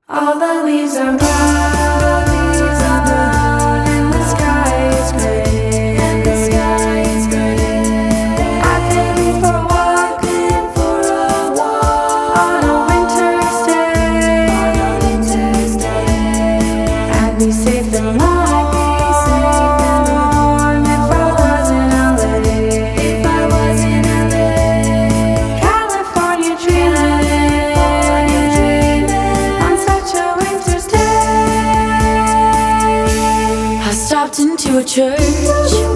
All the leaves are brown, and the sky is gray. I've been for a walk on a winter's day, I'd be safe and warm if I was in LA. California dreaming on such a winter's day. I stopped into a church.